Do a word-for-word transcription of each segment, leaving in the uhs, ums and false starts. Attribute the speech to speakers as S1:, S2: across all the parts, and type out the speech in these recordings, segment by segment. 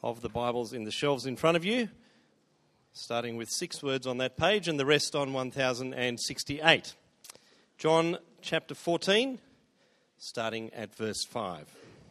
S1: of the Bibles in the shelves in front of you, starting with six words on that page and the rest on one thousand sixty-eight. John chapter fourteen, starting at verse five.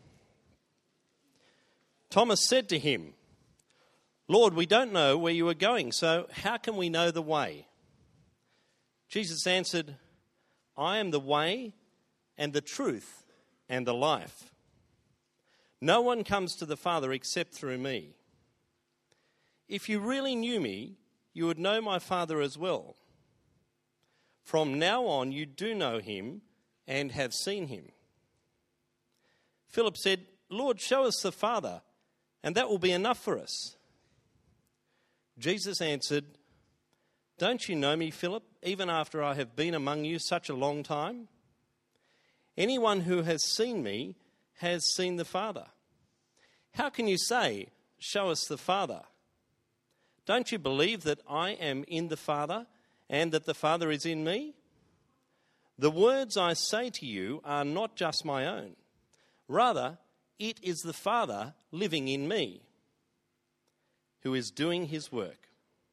S1: Thomas said to him, "Lord, we don't know where you are going, so how can we know the way?" Jesus answered, "I am the way and the truth and the life. No one comes to the Father except through me. If you really knew me, you would know my Father as well. From now on, you do know him and have seen him." Philip said, "Lord, show us the Father, and that will be enough for us." Jesus answered, "Don't you know me, Philip, even after I have been among you such a long time? Anyone who has seen me has seen the Father. How can you say, 'Show us the Father'? Don't you believe that I am in the Father and that the Father is in me? The words I say to you are not just my own. Rather, it is the Father living in me, who is doing his work.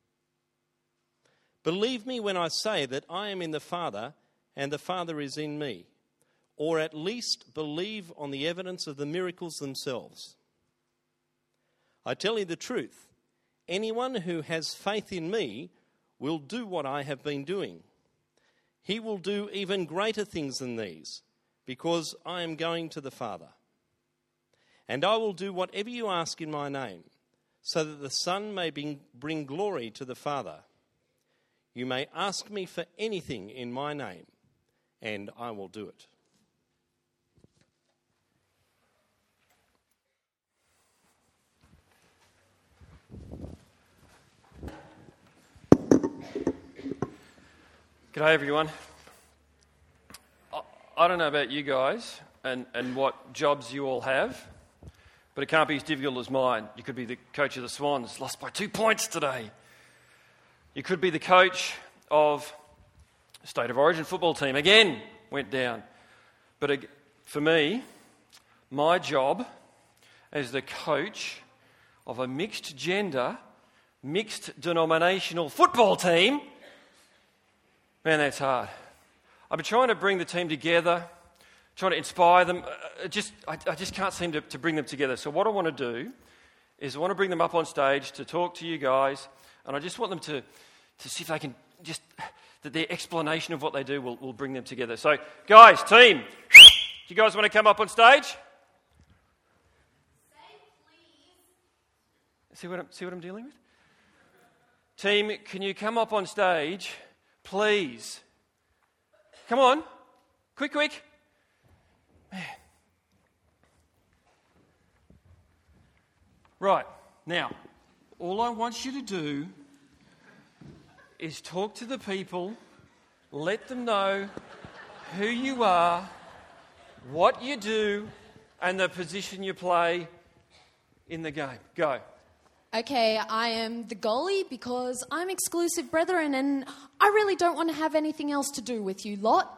S1: Believe me when I say that I am in the Father and the Father is in me, or at least believe on the evidence of the miracles themselves. I tell you the truth, anyone who has faith in me will do what I have been doing. He will do even greater things than these, because I am going to the Father. And I will do whatever you ask in my name, so that the Son may bring glory to the Father. You may ask me for anything in my name, and I will do it."
S2: G'day everyone. I, I don't know about you guys and, and what jobs you all have, but it can't be as difficult as mine. You could be the coach of the Swans, lost by two points today. You could be the coach of a State of Origin football team, again went down. But for me, my job as the coach of a mixed gender, mixed denominational football team, man, that's hard. I've been trying to bring the team together, trying to inspire them. Uh, just, I, I just can't seem to, to bring them together. So what I want to do is I want to bring them up on stage to talk to you guys, and I just want them to, to see if they can just, that their explanation of what they do will, will bring them together. So, guys, team, do you guys want to come up on stage?
S3: Say please.
S2: See what I'm, see what I'm dealing with? Team, can you come up on stage? Please. Come on. Quick, quick. Man. Right. Now, all I want you to do is talk to the people, let them know who you are, what you do, and the position you play in the game. Go.
S3: Okay, I am the goalie because I'm exclusive brethren and I really don't want to have anything else to do with you lot.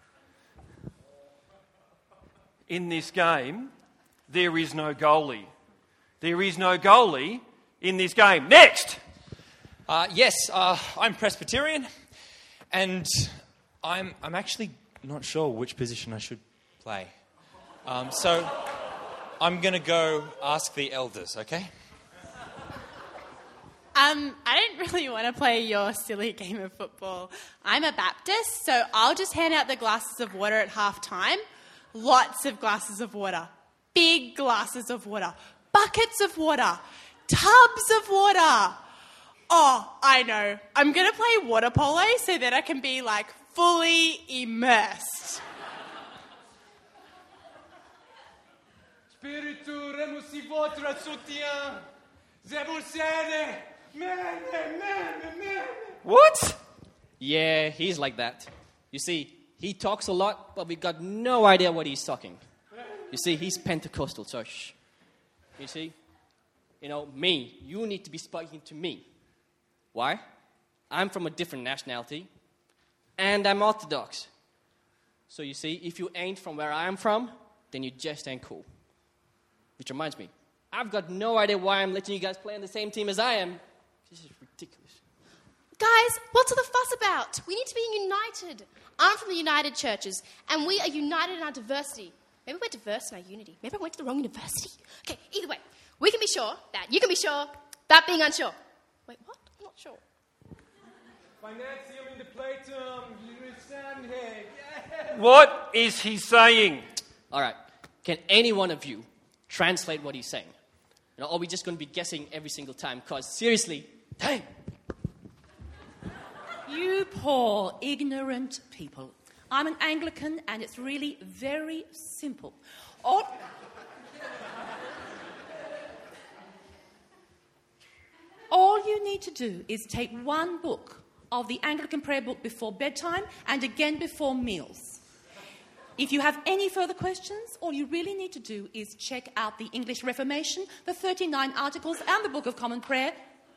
S2: In this game, there is no goalie. There is no goalie in this game. Next!
S4: Uh, yes, uh, I'm Presbyterian, and I'm I'm actually not sure which position I should play. Um, so I'm going to go ask the elders, okay?
S5: Um, I don't really want to play your silly game of football. I'm a Baptist, so I'll just hand out the glasses of water at half time. Lots of glasses of water. Big glasses of water. Buckets of water. Tubs of water. Oh, I know. I'm going to play water polo so that I can be, like, fully immersed.
S6: Spiritu remusi votre soutien.
S2: What?
S7: Yeah, he's like that. You see, he talks a lot, but we got no idea what he's talking. You see, he's Pentecostal, so shh. You see, you know, me, you need to be speaking to me. Why? I'm from a different nationality, and I'm Orthodox. So you see, if you ain't from where I'm from, then you just ain't cool. Which reminds me, I've got no idea why I'm letting you guys play on the same team as I am. This is ridiculous.
S8: Guys, what's all the fuss about? We need to be united. I'm from the United Churches, and we are united in our diversity. Maybe we're diverse in our unity. Maybe I went to the wrong university. Okay, either way, we can be sure that you can be sure about being unsure. Wait, what? I'm not sure.
S6: Financium in the Platum, you understand here. Yeah.
S2: What is he saying?
S7: All right. Can any one of you translate what he's saying? You know, or are we just going to be guessing every single time? Because seriously, dang.
S9: You poor, ignorant people. I'm an Anglican, and it's really very simple. All, All you need to do is take one book of the Anglican prayer book before bedtime and again before meals. If you have any further questions, all you really need to do is check out the English Reformation, the thirty-nine Articles, and the Book of Common Prayer.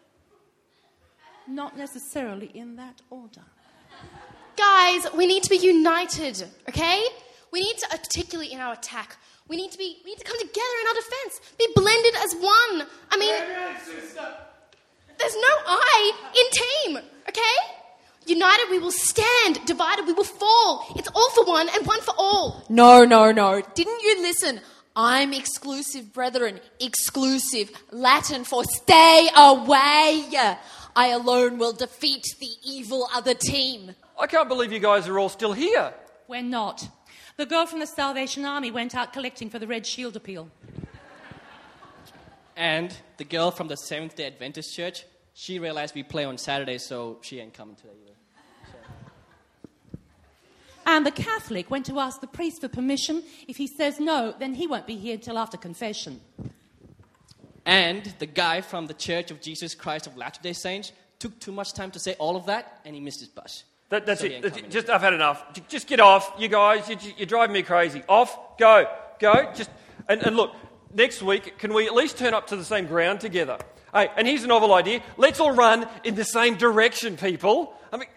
S9: Not necessarily in that order.
S8: Guys, we need to be united, okay? We need to articulate in our attack. We need to be. We need to come together in our defence. Be blended as one. I mean, there's no I in team, okay? United we will stand. Divided we will fall. It's all for one and one for all.
S3: No, no, no. Didn't you listen? I'm exclusive, brethren. Exclusive. Latin for stay away. I alone will defeat the evil other team.
S2: I can't believe you guys are all still here.
S9: We're not. The girl from the Salvation Army went out collecting for the Red Shield appeal.
S7: And the girl from the Seventh-day Adventist Church, she realized we play on Saturdays, so she ain't coming today either. So.
S9: And the Catholic went to ask the priest for permission. If he says no, then he won't be here till after confession.
S7: And the guy from the Church of Jesus Christ of Latter-day Saints took too much time to say all of that, and he missed his bus.
S2: That, that's
S7: So
S2: it.
S7: he ain't
S2: That's
S7: coming
S2: it. Just, I've had enough. J- Just get off, you guys. You, you're driving me crazy. Off. Go. Go. Just and, and look. Next week, can we at least turn up to the same ground together? Hey, and here's a novel idea. Let's all run in the same direction, people. I mean.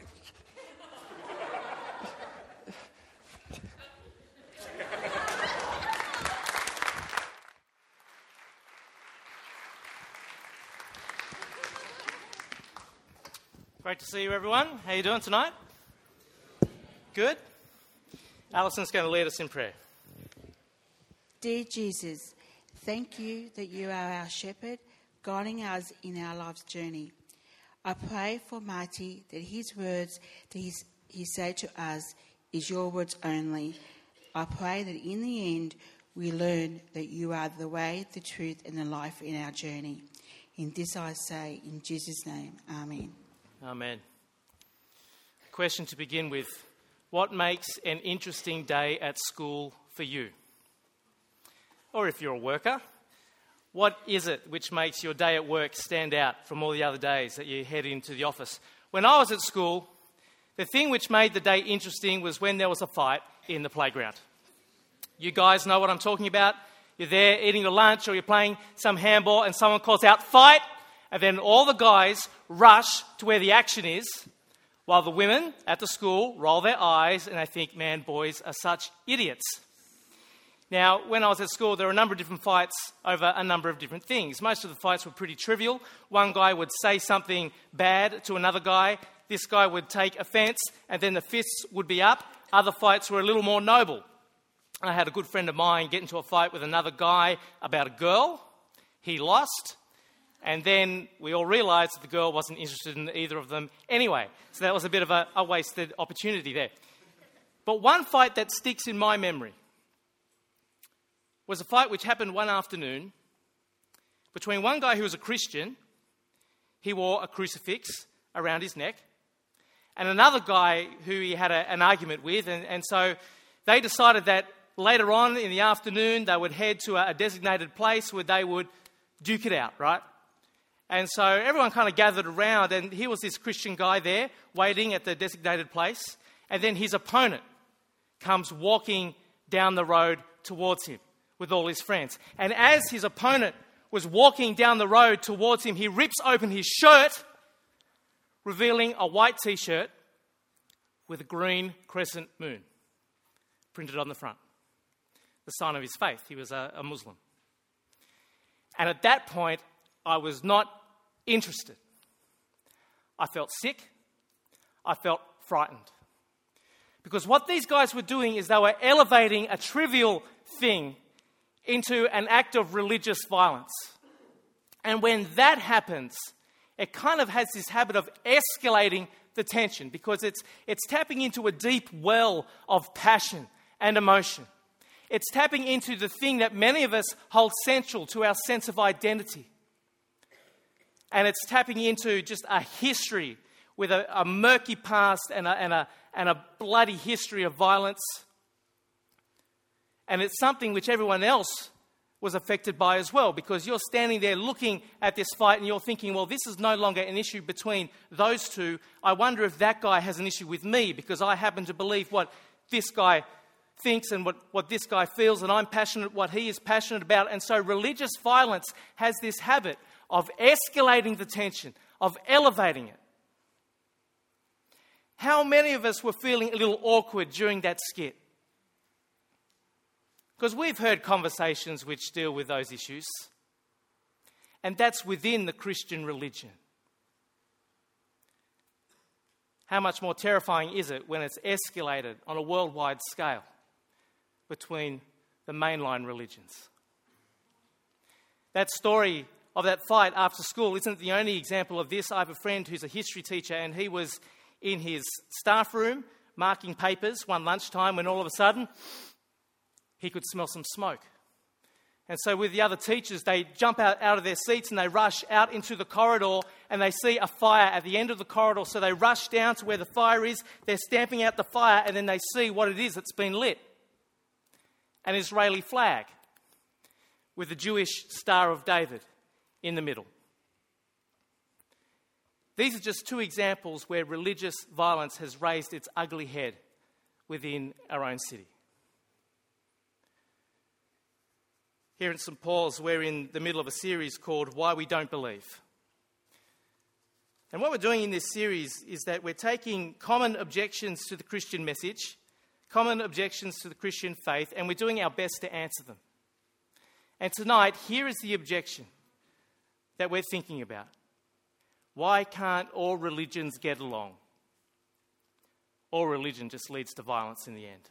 S10: Great to see you, everyone. How you doing tonight? Good? Alison's going to lead us in prayer.
S11: Dear Jesus, thank you that you are our shepherd, guiding us in our life's journey. I pray for Marty that his words that he's, he said to us is your words only. I pray that in the end we learn that you are the way, the truth and the life in our journey. In this I say, in Jesus' name, amen.
S10: Amen. Question to begin with. What makes an interesting day at school for you? Or if you're a worker, what is it which makes your day at work stand out from all the other days that you head into the office? When I was at school, the thing which made the day interesting was when there was a fight in the playground. You guys know what I'm talking about. You're there eating your lunch or you're playing some handball and someone calls out, fight! And then all the guys rush to where the action is, while the women at the school roll their eyes and they think, man, boys are such idiots. Now, when I was at school, there were a number of different fights over a number of different things. Most of the fights were pretty trivial. One guy would say something bad to another guy. This guy would take offence, and then the fists would be up. Other fights were a little more noble. I had a good friend of mine get into a fight with another guy about a girl. He lost. And then we all realised that the girl wasn't interested in either of them anyway. So that was a bit of a, a wasted opportunity there. But one fight that sticks in my memory was a fight which happened one afternoon between one guy who was a Christian. He wore a crucifix around his neck. And another guy who he had a, an argument with. And, and so they decided that later on in the afternoon they would head to a, a designated place where they would duke it out, right? And so everyone kind of gathered around, and here was this Christian guy there waiting at the designated place. And then his opponent comes walking down the road towards him with all his friends. And as his opponent was walking down the road towards him, he rips open his shirt, revealing a white T-shirt with a green crescent moon printed on the front. The sign of his faith. He was a, a Muslim. And at that point, I was not interested. I felt sick. I felt frightened. Because what these guys were doing is they were elevating a trivial thing into an act of religious violence. And when that happens, it kind of has this habit of escalating the tension because it's, it's tapping into a deep well of passion and emotion. It's tapping into the thing that many of us hold central to our sense of identity. And it's tapping into just a history with a, a murky past and a, and, a, and a bloody history of violence. And it's something which everyone else was affected by as well, because you're standing there looking at this fight and you're thinking, well, this is no longer an issue between those two. I wonder if that guy has an issue with me because I happen to believe what this guy thinks and what, what this guy feels, and I'm passionate what he is passionate about. And so religious violence has this habit of escalating the tension, of elevating it. How many of us were feeling a little awkward during that skit? Because we've heard conversations which deal with those issues. And that's within the Christian religion. How much more terrifying is it when it's escalated on a worldwide scale between the mainline religions? That story of that fight after school isn't the only example of this. I have a friend who's a history teacher, and he was in his staff room marking papers one lunchtime when all of a sudden he could smell some smoke. And so with the other teachers, they jump out, out of their seats and they rush out into the corridor and they see a fire at the end of the corridor. So they rush down to where the fire is. They're stamping out the fire and then they see what it is that's been lit. An Israeli flag with the Jewish Star of David in the middle. These are just two examples where religious violence has raised its ugly head within our own city. Here at Saint Paul's, we're in the middle of a series called Why We Don't Believe. And what we're doing in this series is that we're taking common objections to the Christian message, common objections to the Christian faith, and we're doing our best to answer them. And tonight, here is the objection that we're thinking about. Why can't all religions get along? All religion just leads to violence in the end.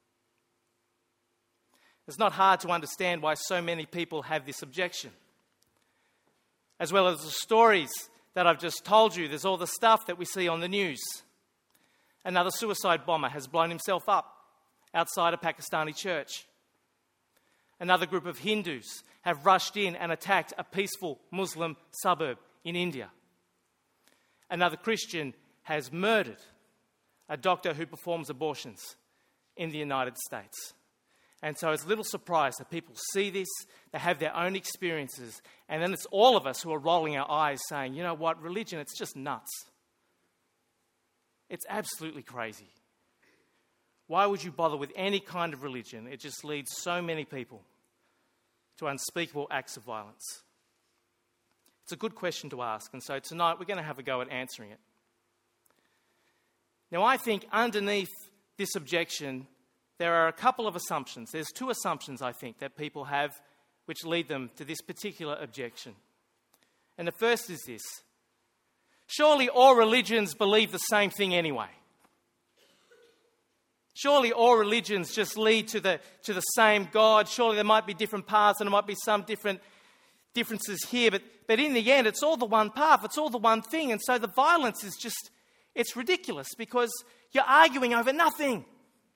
S10: It's not hard to understand why so many people have this objection. As well as the stories that I've just told you, there's all the stuff that we see on the news. Another suicide bomber has blown himself up outside a Pakistani church. Another group of Hindus have rushed in and attacked a peaceful Muslim suburb in India. Another Christian has murdered a doctor who performs abortions in the United States. And so it's little surprise that people see this, they have their own experiences, and then it's all of us who are rolling our eyes saying, you know what, religion, it's just nuts. It's absolutely crazy. Why would you bother with any kind of religion? It just leads so many people to unspeakable acts of violence. It's a good question to ask, and so tonight we're going to have a go at answering it. Now, I think underneath this objection, there are a couple of assumptions. There's two assumptions, I think, that people have which lead them to this particular objection. And the first is this. Surely all religions believe the same thing anyway. Surely all religions just lead to the, to the same God. Surely there might be different paths and there might be some different differences here. But, but in the end, it's all the one path. It's all the one thing. And so the violence is just, it's ridiculous because you're arguing over nothing.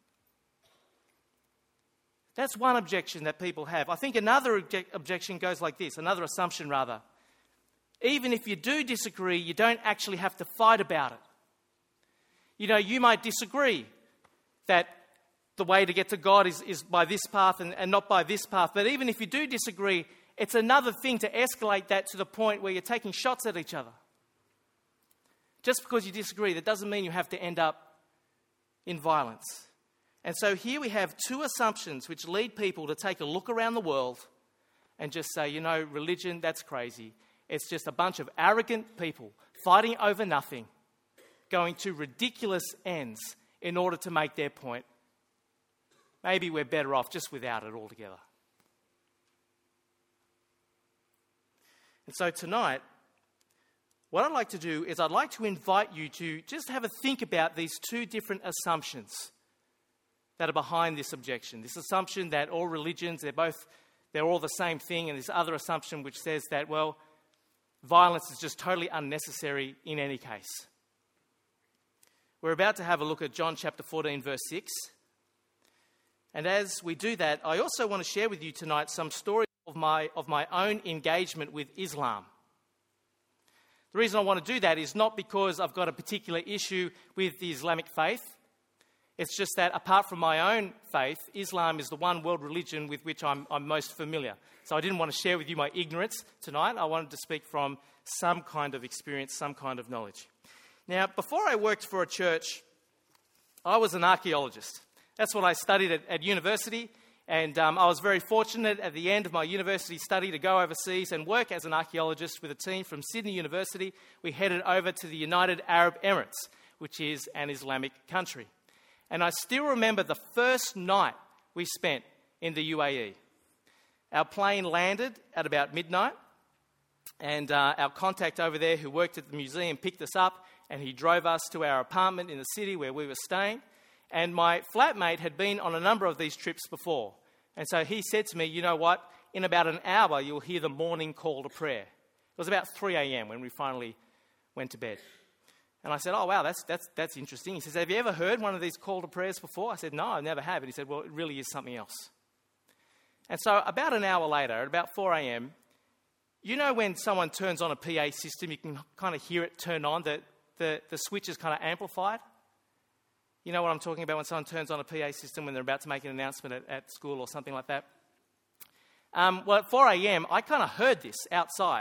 S10: That's one objection that people have. I think another object- objection goes like this, another assumption rather. Even if you do disagree, you don't actually have to fight about it. You know, you might disagree that the way to get to God is, is by this path and, and not by this path. But even if you do disagree, it's another thing to escalate that to the point where you're taking shots at each other. Just because you disagree, that doesn't mean you have to end up in violence. And so here we have two assumptions which lead people to take a look around the world and just say, you know, religion, that's crazy. It's just a bunch of arrogant people fighting over nothing, going to ridiculous ends in order to make their point. Maybe we're better off just without it altogether. And so tonight, what I'd like to do is I'd like to invite you to just have a think about these two different assumptions that are behind this objection. This assumption that all religions, they're both, they're all the same thing, and this other assumption which says that, well, violence is just totally unnecessary in any case. We're about to have a look at John chapter fourteen, verse six. And as we do that, I also want to share with you tonight some stories of my, of my own engagement with Islam. The reason I want to do that is not because I've got a particular issue with the Islamic faith. It's just that apart from my own faith, Islam is the one world religion with which I'm, I'm most familiar. So I didn't want to share with you my ignorance tonight. I wanted to speak from some kind of experience, some kind of knowledge. Now, before I worked for a church, I was an archaeologist. That's what I studied at, at university. And um, I was very fortunate at the end of my university study to go overseas and work as an archaeologist with a team from Sydney University. We headed over to the United Arab Emirates, which is an Islamic country. And I still remember the first night we spent in the U A E. Our plane landed at about midnight, and uh, our contact over there who worked at the museum picked us up, and he drove us to our apartment in the city where we were staying. And my flatmate had been on a number of these trips before. And so he said to me, you know what, in about an hour you'll hear the morning call to prayer. It was about three a.m. when we finally went to bed. And I said, oh, wow, that's, that's, that's interesting. He says, have you ever heard one of these call to prayers before? I said, no, I never have. And he said, well, it really is something else. And so about an hour later, at about four a.m., you know when someone turns on a P A system, you can kind of hear it turn on, the, the, the switch is kind of amplified? You know what I'm talking about when someone turns on a P A system when they're about to make an announcement at, at school or something like that? Um, well, at four a.m., I kind of heard this outside.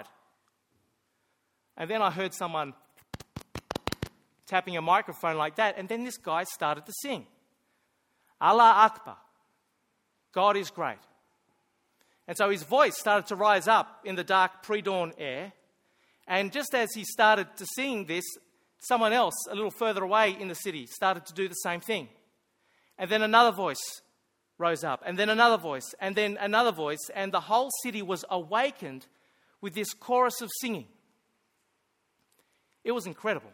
S10: And then I heard someone tapping a microphone like that, and then this guy started to sing. Allah Akbar. God is great. And so his voice started to rise up in the dark pre-dawn air. And just as he started to sing this, someone else a little further away in the city started to do the same thing. And then another voice rose up, and then another voice, and then another voice, and the whole city was awakened with this chorus of singing. It was incredible.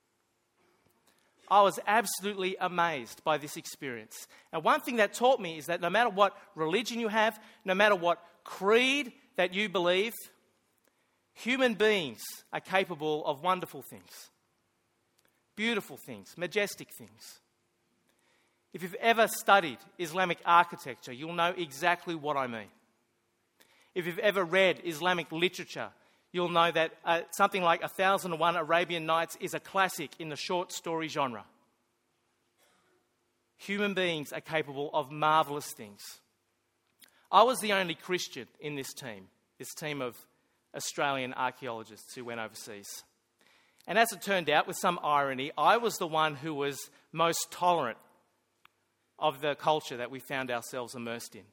S10: I was absolutely amazed by this experience. And one thing that taught me is that no matter what religion you have, no matter what creed that you believe, human beings are capable of wonderful things. Beautiful things, majestic things. If you've ever studied Islamic architecture, you'll know exactly what I mean. If you've ever read Islamic literature, you'll know that uh, something like A Thousand and One Arabian Nights is a classic in the short story genre. Human beings are capable of marvellous things. I was the only Christian in this team, this team of Australian archaeologists who went overseas. And as it turned out, with some irony, I was the one who was most tolerant of the culture that we found ourselves immersed in.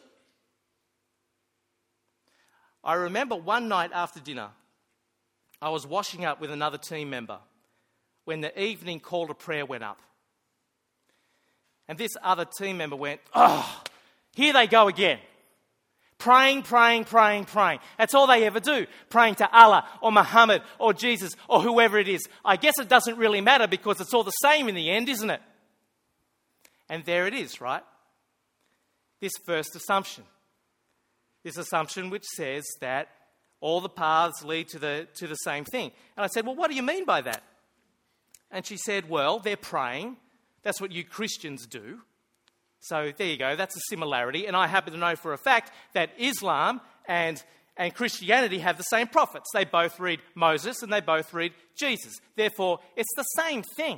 S10: I remember one night after dinner, I was washing up with another team member when the evening call to prayer went up. And this other team member went, oh, here they go again. Praying, praying, praying, praying. That's all they ever do. Praying to Allah or Muhammad or Jesus or whoever it is. I guess it doesn't really matter because it's all the same in the end, isn't it? And there it is, right? This first assumption. This assumption which says that all the paths lead to the, to the same thing. And I said, well, what do you mean by that? And she said, well, they're praying. That's what you Christians do. So there you go, that's a similarity. And I happen to know for a fact that Islam and, and Christianity have the same prophets. They both read Moses and they both read Jesus. Therefore, it's the same thing.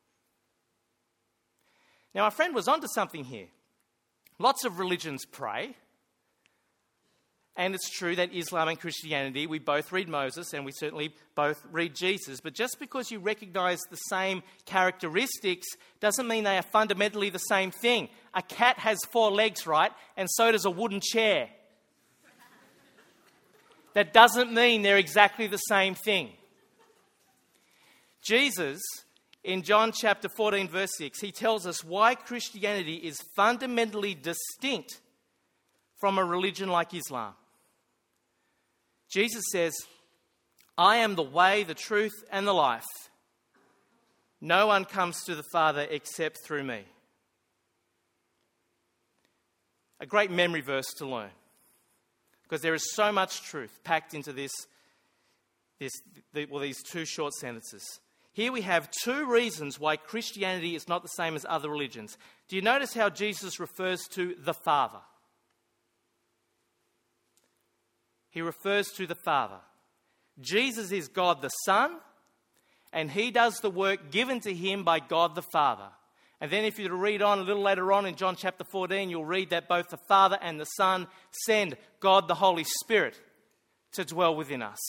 S10: Now, my friend was onto something here. Lots of religions pray. And it's true that Islam and Christianity, we both read Moses and we certainly both read Jesus. But just because you recognize the same characteristics doesn't mean they are fundamentally the same thing. A cat has four legs, right? And so does a wooden chair. That doesn't mean they're exactly the same thing. Jesus, in John chapter fourteen, verse six, he tells us why Christianity is fundamentally distinct from a religion like Islam. Jesus says, I am the way, the truth, and the life. No one comes to the Father except through me. A great memory verse to learn, because there is so much truth packed into this, this the, well, these two short sentences. Here we have two reasons why Christianity is not the same as other religions. Do you notice how Jesus refers to the Father? He refers to the Father. Jesus is God the Son, and he does the work given to him by God the Father. And then if you were to read on a little later on in John chapter fourteen, you'll read that both the Father and the Son send God the Holy Spirit to dwell within us.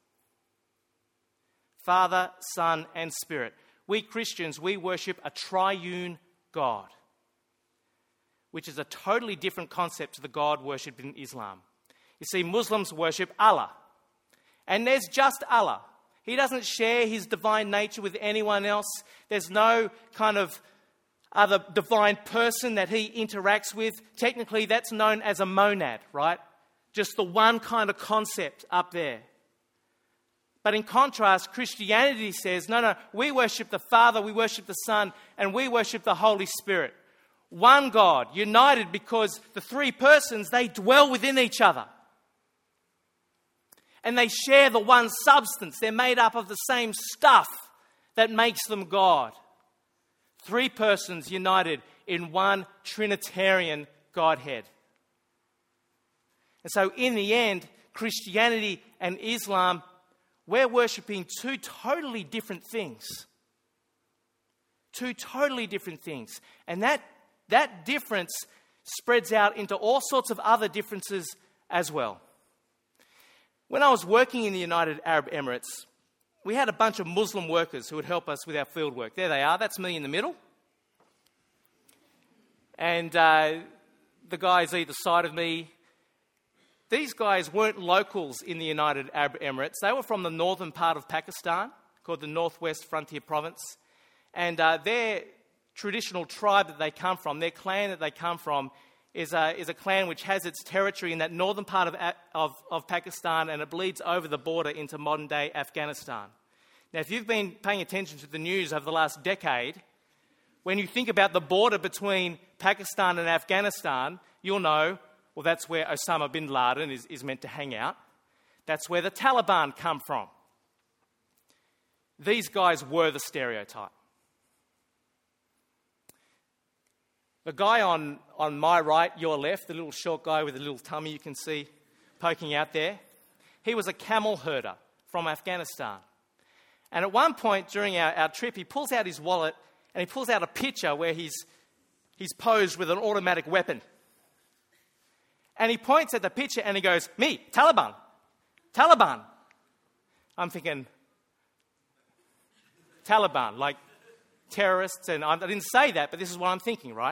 S10: Father, Son, and Spirit. We Christians, we worship a triune God, which is a totally different concept to the God worshipped in Islam. You see, Muslims worship Allah, and there's just Allah. He doesn't share his divine nature with anyone else. There's no kind of other divine person that he interacts with. Technically, that's known as a monad, right? Just the one kind of concept up there. But in contrast, Christianity says, no, no, we worship the Father, we worship the Son, and we worship the Holy Spirit. One God, united because the three persons, they dwell within each other. And they share the one substance. They're made up of the same stuff that makes them God. Three persons united in one Trinitarian Godhead. And so in the end, Christianity and Islam, we're worshipping two totally different things. Two totally different things. And that, that difference spreads out into all sorts of other differences as well. When I was working in the United Arab Emirates, we had a bunch of Muslim workers who would help us with our field work. There they are. That's me in the middle. And uh, the guys either side of me. These guys weren't locals in the United Arab Emirates. They were from the northern part of Pakistan, called the Northwest Frontier Province. And uh, their traditional tribe that they come from, their clan that they come from, is a, is a clan which has its territory in that northern part of, of, of Pakistan, and it bleeds over the border into modern-day Afghanistan. Now, if you've been paying attention to the news over the last decade, when you think about the border between Pakistan and Afghanistan, you'll know, well, that's where Osama bin Laden is, is meant to hang out. That's where the Taliban come from. These guys were the stereotype. The guy on, on my right, your left, the little short guy with the little tummy you can see poking out there, he was a camel herder from Afghanistan. And at one point during our, our trip, he pulls out his wallet and he pulls out a picture where he's, he's posed with an automatic weapon. And he points at the picture and he goes, me, Taliban, Taliban. I'm thinking, Taliban, like terrorists, and I didn't say that, but this is what I'm thinking, right?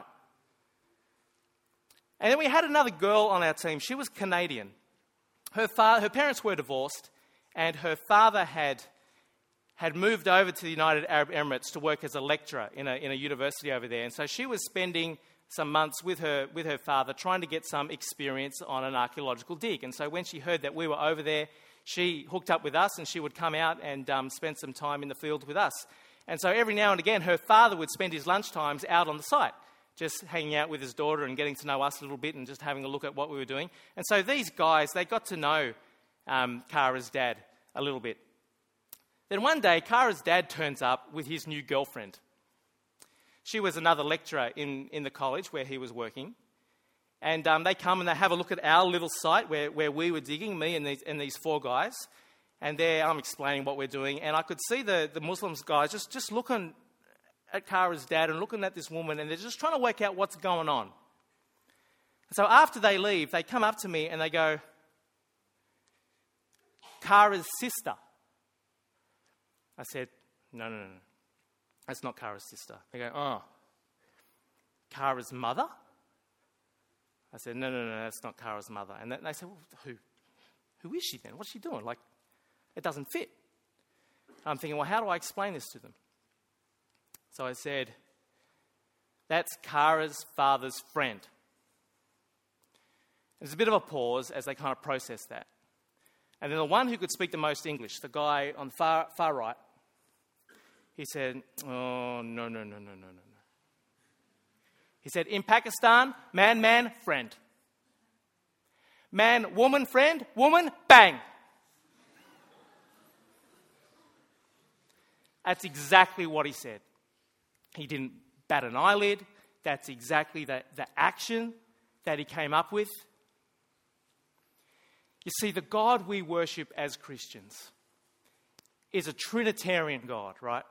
S10: And then we had another girl on our team. She was Canadian. Her father, her parents were divorced, and her father had, had moved over to the United Arab Emirates to work as a lecturer in a, in a university over there. And so she was spending some months with her, with her father trying to get some experience on an archaeological dig. And so when she heard that we were over there, she hooked up with us and she would come out and um, spend some time in the field with us. And so every now and again, her father would spend his lunchtimes out on the site, just hanging out with his daughter and getting to know us a little bit and just having a look at what we were doing. And so these guys, they got to know um, Kara's dad a little bit. Then one day, Kara's dad turns up with his new girlfriend. She was another lecturer in, in the college where he was working. And um, they come and they have a look at our little site where, where we were digging, me and these, and these four guys. And there I'm explaining what we're doing. And I could see the, the Muslims guys just, just looking at Kara's dad and looking at this woman, and they're just trying to work out what's going on. So after they leave, they come up to me and they go, Kara's sister. I said, no, no, no, no. That's not Kara's sister. They go, oh, Kara's mother? I said, no, no, no, that's not Kara's mother. And they said, well, who? Who is she then? What's she doing? Like, it doesn't fit. I'm thinking, well, how do I explain this to them? So I said, that's Kara's father's friend. There's a bit of a pause as they kind of process that. And then the one who could speak the most English, the guy on the far, far right, he said, oh, no, no, no, no, no, no, no. He said, in Pakistan, man, man, friend. Man, woman, friend, woman, bang. That's exactly what he said. He didn't bat an eyelid. That's exactly the, the action that he came up with. You see, the God we worship as Christians is a Trinitarian God, right?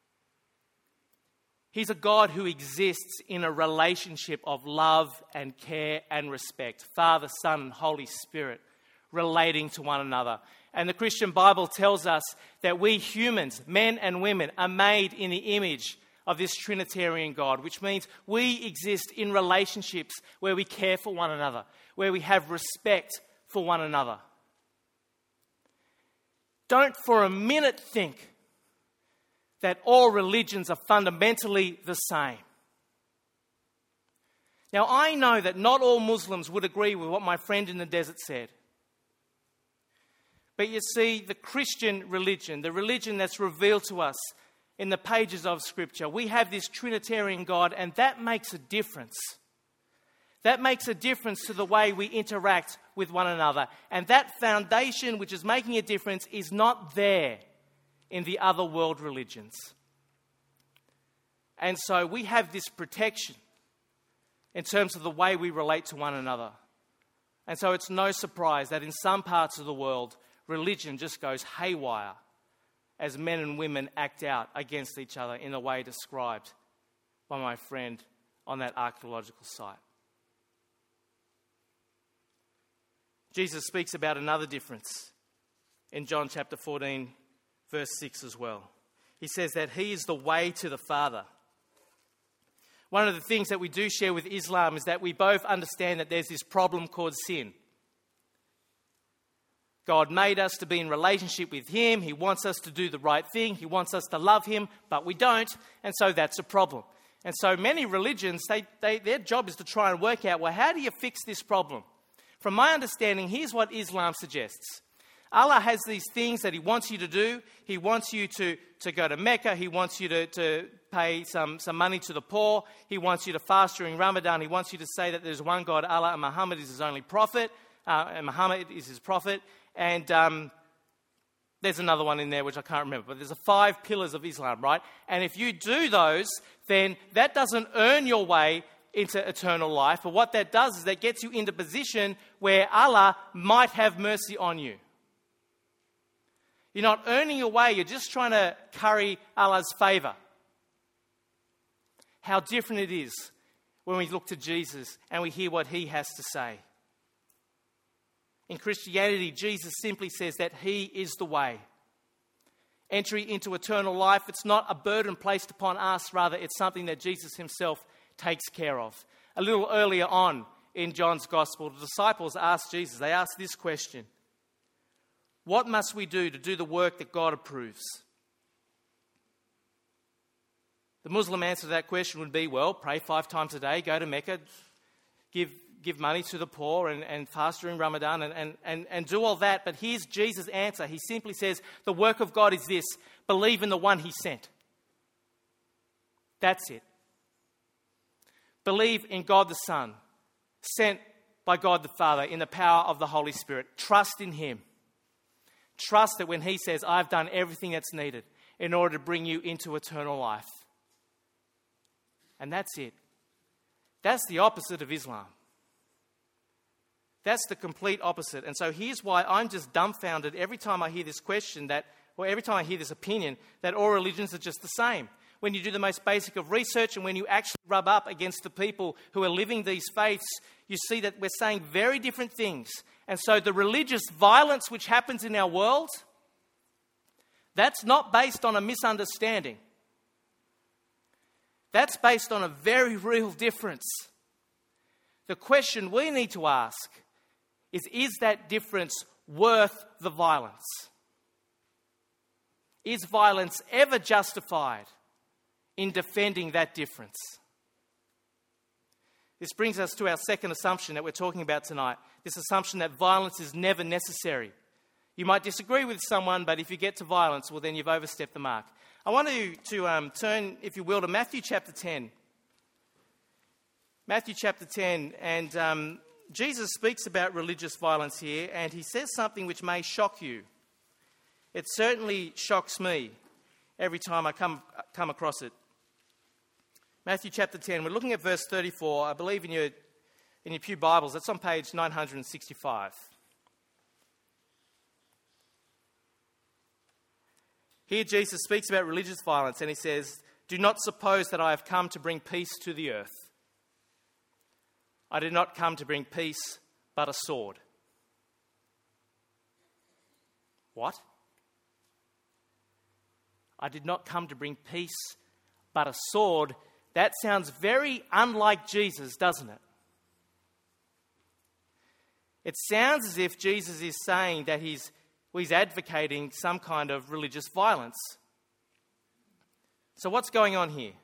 S10: He's a God who exists in a relationship of love and care and respect. Father, Son, and Holy Spirit relating to one another. And the Christian Bible tells us that we humans, men and women, are made in the image of this Trinitarian God, which means we exist in relationships where we care for one another, where we have respect for one another. Don't for a minute think that all religions are fundamentally the same. Now, I know that not all Muslims would agree with what my friend in the desert said. But you see, the Christian religion, the religion that's revealed to us in the pages of Scripture, we have this Trinitarian God, and that makes a difference. That makes a difference to the way we interact with one another. And that foundation which is making a difference is not there in the other world religions. And so we have this protection in terms of the way we relate to one another. And so it's no surprise that in some parts of the world, religion just goes haywire as men and women act out against each other in the way described by my friend on that archaeological site. Jesus speaks about another difference in John chapter fourteen, verse six as well. He says that he is the way to the Father. One of the things that we do share with Islam is that we both understand that there's this problem called sin. God made us to be in relationship with him. He wants us to do the right thing. He wants us to love him, but we don't. And so that's a problem. And so many religions, they, they, their job is to try and work out, well, how do you fix this problem? From my understanding, here's what Islam suggests. Allah has these things that he wants you to do. He wants you to, to go to Mecca. He wants you to, to pay some, some money to the poor. He wants you to fast during Ramadan. He wants you to say that there's one God, Allah, and Muhammad is his only prophet. Uh, and Muhammad is his prophet. And um, there's another one in there which I can't remember. But there's the five pillars of Islam, right? And if you do those, then that doesn't earn your way into eternal life. But what that does is that gets you into a position where Allah might have mercy on you. You're not earning your way. You're just trying to curry Allah's favour. How different it is when we look to Jesus and we hear what he has to say. In Christianity, Jesus simply says that he is the way. Entry into eternal life, it's not a burden placed upon us. Rather, it's something that Jesus himself takes care of. A little earlier on in John's Gospel, the disciples asked Jesus, they asked this question: what must we do to do the work that God approves? The Muslim answer to that question would be, well, pray five times a day, go to Mecca, give give money to the poor and, and fast during Ramadan and, and, and, and do all that. But here's Jesus' answer. He simply says, the work of God is this: believe in the one he sent. That's it. Believe in God the Son, sent by God the Father in the power of the Holy Spirit. Trust in him. Trust that when he says, I've done everything that's needed in order to bring you into eternal life. And that's it. That's the opposite of Islam. That's the complete opposite. And so here's why I'm just dumbfounded every time I hear this question, that, or every time I hear this opinion, that all religions are just the same. When you do the most basic of research and when you actually rub up against the people who are living these faiths, you see that we're saying very different things. And so the religious violence which happens in our world, that's not based on a misunderstanding. That's based on a very real difference. The question we need to ask is, is that difference worth the violence? Is violence ever justified in defending that difference? This brings us to our second assumption that we're talking about tonight. This assumption that violence is never necessary. You might disagree with someone, but if you get to violence, well, then you've overstepped the mark. I want you to um, turn, if you will, to Matthew chapter ten. Matthew chapter ten, and um, Jesus speaks about religious violence here, and he says something which may shock you. It certainly shocks me every time I come, come across it. Matthew chapter ten, we're looking at verse thirty-four. I believe in your, in your Pew Bibles, that's on page nine hundred sixty-five. Here Jesus speaks about religious violence, and he says, "Do not suppose that I have come to bring peace to the earth. I did not come to bring peace, but a sword." What? I did not come to bring peace, but a sword. That sounds very unlike Jesus, doesn't it? It sounds as if Jesus is saying that he's, well, he's advocating some kind of religious violence. So what's going on here?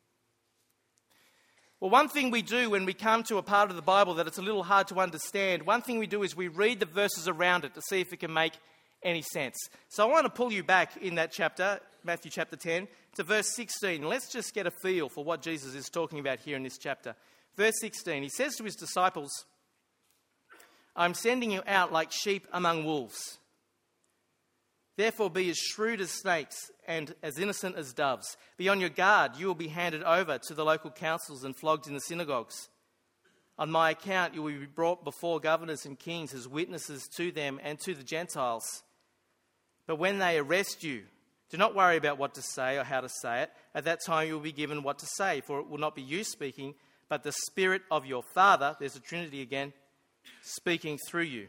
S10: Well, one thing we do when we come to a part of the Bible that it's a little hard to understand, one thing we do is we read the verses around it to see if it can make any sense. So I want to pull you back in that chapter, Matthew chapter ten, to verse sixteen. Let's just get a feel for what Jesus is talking about here in this chapter. Verse sixteen, he says to his disciples, "I'm sending you out like sheep among wolves. Therefore be as shrewd as snakes and as innocent as doves. Be on your guard. You will be handed over to the local councils and flogged in the synagogues. On my account you will be brought before governors and kings as witnesses to them and to the Gentiles. But when they arrest you, do not worry about what to say or how to say it. At that time you will be given what to say, for it will not be you speaking, but the Spirit of your Father," there's a Trinity again, "speaking through you."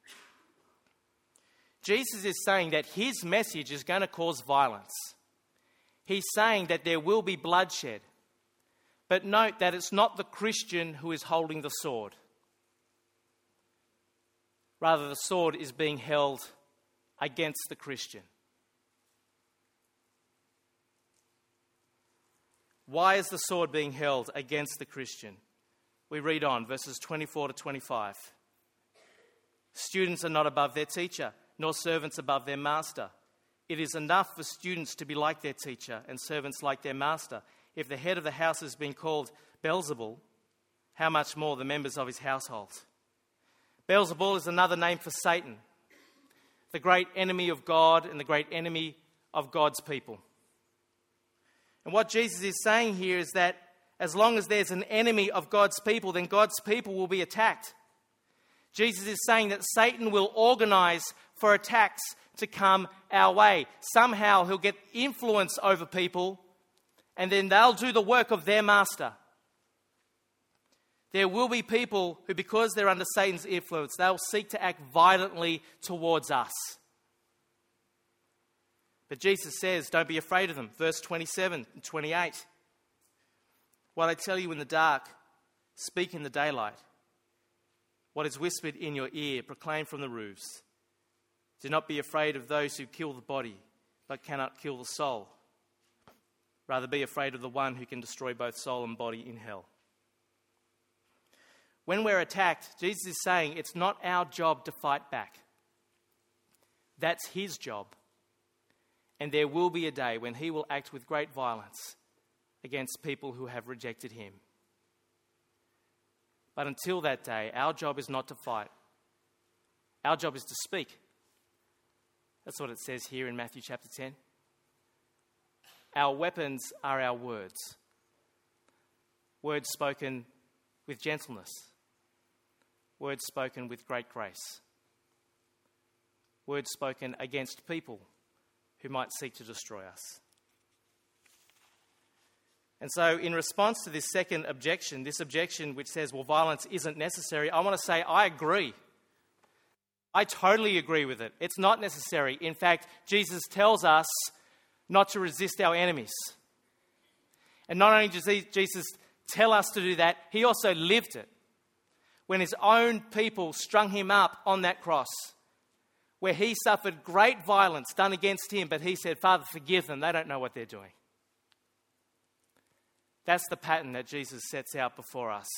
S10: Jesus is saying that his message is going to cause violence. He's saying that there will be bloodshed. But note that it's not the Christian who is holding the sword. Rather, the sword is being held against the Christian. Why is the sword being held against the Christian? We read on, verses twenty-four to twenty-five. "Students are not above their teacher, nor servants above their master. It is enough for students to be like their teacher and servants like their master. If the head of the house has been called Beelzebul, how much more the members of his household? Beelzebul is another name for Satan, the great enemy of God and the great enemy of God's people." And what Jesus is saying here is that as long as there's an enemy of God's people, then God's people will be attacked. Jesus is saying that Satan will organize for attacks to come our way. Somehow he'll get influence over people, and then they'll do the work of their master. There will be people who, because they're under Satan's influence, they'll seek to act violently towards us. But Jesus says, don't be afraid of them. Verse twenty-seven and twenty-eight. "What I tell you in the dark, speak in the daylight. What is whispered in your ear, proclaim from the roofs. Do not be afraid of those who kill the body, but cannot kill the soul. Rather be afraid of the one who can destroy both soul and body in hell." When we're attacked, Jesus is saying it's not our job to fight back. That's his job. And there will be a day when he will act with great violence against people who have rejected him. But until that day, our job is not to fight. Our job is to speak. That's what it says here in Matthew chapter ten. Our weapons are our words. Words spoken with gentleness. Words spoken with great grace. Words spoken against people who might seek to destroy us. And so in response to this second objection, this objection which says, well, violence isn't necessary, I want to say I agree. I totally agree with it. It's not necessary. In fact, Jesus tells us not to resist our enemies. And not only does Jesus tell us to do that, he also lived it. When his own people strung him up on that cross, where he suffered great violence done against him, but he said, Father, forgive them. They don't know what they're doing. That's the pattern that Jesus sets out before us.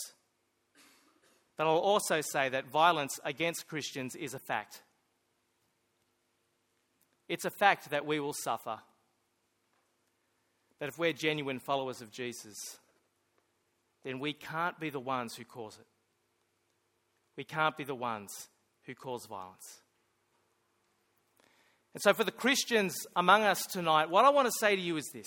S10: But I'll also say that violence against Christians is a fact. It's a fact that we will suffer. But if we're genuine followers of Jesus, then we can't be the ones who cause it. We can't be the ones who cause violence. And so for the Christians among us tonight, what I want to say to you is this.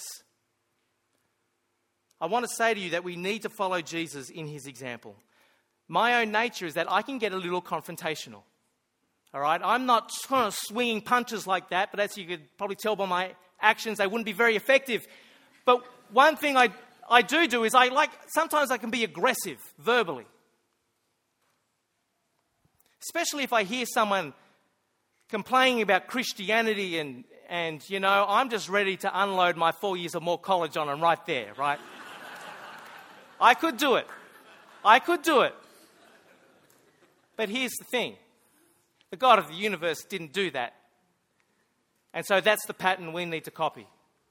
S10: I want to say to you that we need to follow Jesus in his example. My own nature is that I can get a little confrontational. All right? I'm not kind of swinging punches like that, but as you could probably tell by my actions, they wouldn't be very effective. But one thing I, I do do is I like, sometimes I can be aggressive verbally. Especially if I hear someone complaining about Christianity and, and, you know, I'm just ready to unload my four years or more college on them right there, right? I could do it. I could do it. But here's the thing. The God of the universe didn't do that. And so that's the pattern we need to copy.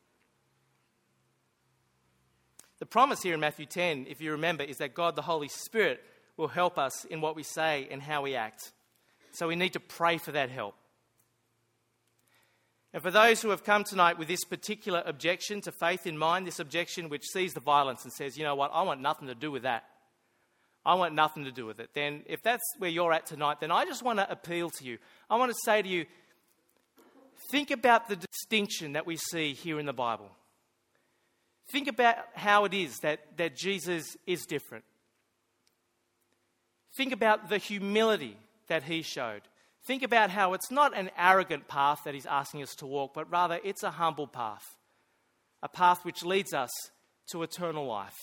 S10: The promise here in Matthew ten, if you remember, is that God the Holy Spirit will help us in what we say and how we act. So we need to pray for that help. And for those who have come tonight with this particular objection to faith in mind, this objection which sees the violence and says, you know what, I want nothing to do with that. I want nothing to do with it. Then if that's where you're at tonight, then I just want to appeal to you. I want to say to you, think about the distinction that we see here in the Bible. Think about how it is that, that Jesus is different. Think about the humility that he showed. Think about how it's not an arrogant path that he's asking us to walk, but rather it's a humble path. A path which leads us to eternal life.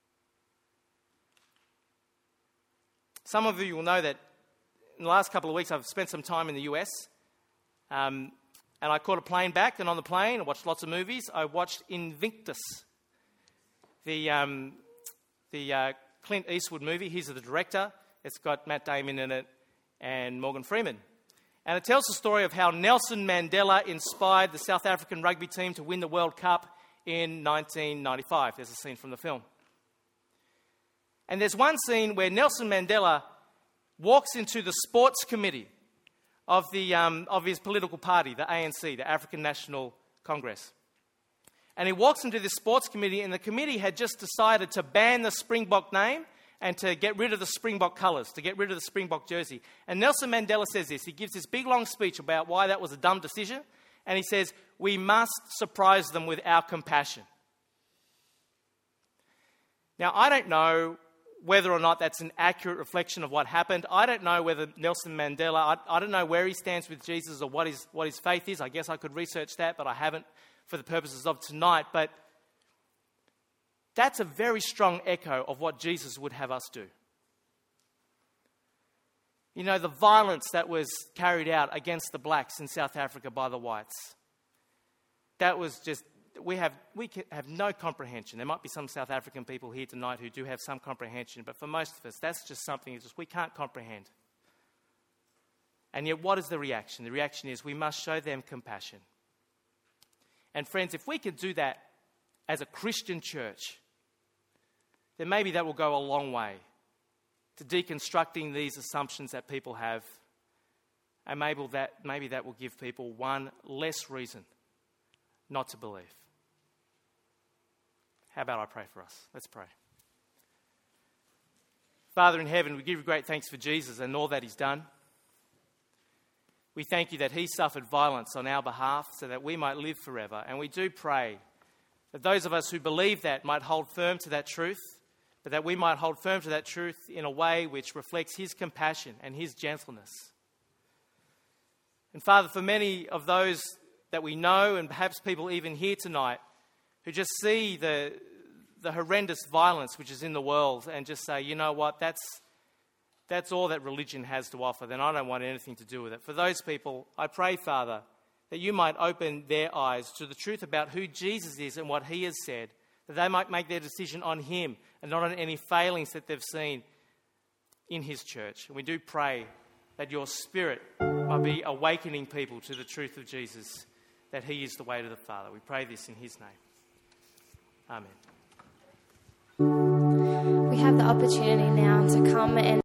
S10: Some of you will know that in the last couple of weeks I've spent some time in the U S. Um, and I caught a plane back, and on the plane I watched lots of movies. I watched Invictus, the, um, the uh, Clint Eastwood movie. He's the director. It's got Matt Damon in it and Morgan Freeman. And it tells the story of how Nelson Mandela inspired the South African rugby team to win the World Cup in nineteen ninety-five. There's a scene from the film. And there's one scene where Nelson Mandela walks into the sports committee of, the, um, of his political party, the A N C, the African National Congress. And he walks into this sports committee, and the committee had just decided to ban the Springbok name and to get rid of the Springbok colours, to get rid of the Springbok jersey. And Nelson Mandela says this. He gives this big, long speech about why that was a dumb decision. And he says, we must surprise them with our compassion. Now, I don't know whether or not that's an accurate reflection of what happened. I don't know whether Nelson Mandela, I, I don't know where he stands with Jesus or what his, what his faith is. I guess I could research that, but I haven't for the purposes of tonight. But that's a very strong echo of what Jesus would have us do. You know, the violence that was carried out against the blacks in South Africa by the whites, that was just, we have we have no comprehension. There might be some South African people here tonight who do have some comprehension, but for most of us, that's just something that just we can't comprehend. And yet, what is the reaction? The reaction is we must show them compassion. And friends, if we could do that as a Christian church, then maybe that will go a long way to deconstructing these assumptions that people have. And maybe that, maybe that will give people one less reason not to believe. How about I pray for us? Let's pray. Father in heaven, we give you great thanks for Jesus and all that he's done. We thank you that he suffered violence on our behalf so that we might live forever. And we do pray that those of us who believe that might hold firm to that truth, but that we might hold firm to that truth in a way which reflects his compassion and his gentleness. And Father, for many of those that we know, and perhaps people even here tonight, who just see the, the horrendous violence which is in the world and just say, you know what, that's, that's all that religion has to offer, then I don't want anything to do with it. For those people, I pray, Father, that you might open their eyes to the truth about who Jesus is and what he has said, that they might make their decision on him and not on any failings that they've seen in his church. And we do pray that your Spirit might be awakening people to the truth of Jesus, that he is the way to the Father. We pray this in his name. Amen.
S8: We have the opportunity now to come and